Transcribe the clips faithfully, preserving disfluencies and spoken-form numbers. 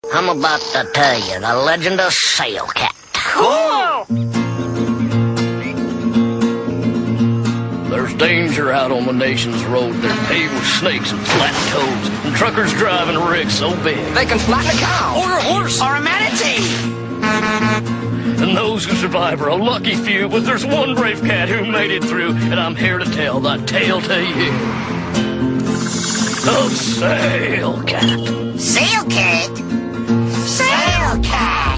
I'm about to tell you the legend of Sail Cat. Cool! There's danger out on the nation's road. They're paved with snakes and flat toads, and truckers driving rigs so big They can flatten a cow. or a horse. Or a manatee. And those who survive are a lucky few, but there's one brave cat who made it through, and I'm here to tell the tale to you of Sail Cat. Sail Cat? Sail Cat!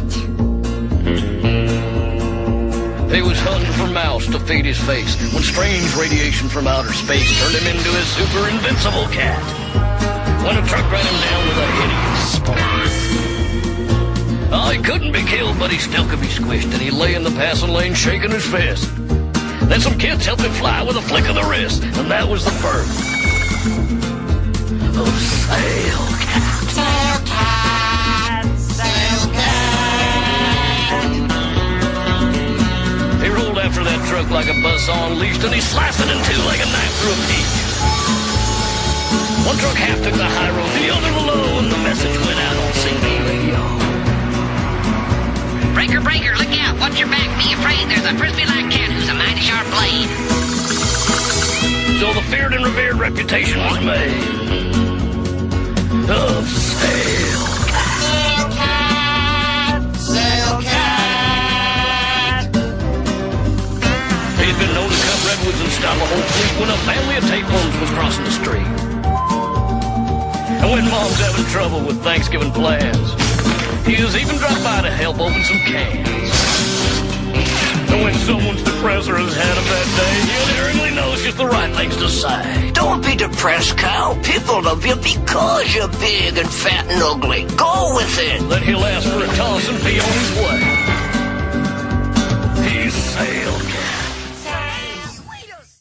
He was hunting for mouse to feed his face when strange radiation from outer space turned him into a super invincible cat. When a truck ran him down with a hideous spawn. Oh, he couldn't be killed, but he still could be squished, and he lay in the passing lane shaking his fist. Then some kids helped him fly with a flick of the wrist, and that was the birth of Sail Cat. Sail Cat! Sail Cat! He rolled after that truck like a buzzsaw unleashed, and he sliced it in two like a knife through a peach. One truck half took the high road, the other the low, and the message went out on C B radio. Breaker, breaker, look out. Watch your back. Be afraid. There's a frisbee-like cat who's a mighty sharp blade. So the feared and revered reputation was made of Sail Cat. Sail Cat! Sail Cat! He'd been known to cut redwoods and stop a whole fleet when a family of tapeworms was crossing the street. And when Mom's having trouble with Thanksgiving plans, he has even dropped by to help open some cans. And when someone's depressed or has had a bad day, he unerringly knows just the right things to say. Don't be depressed, cow. People love you because you're big and fat and ugly. Go with it. Then he'll ask for a toss and be on his way.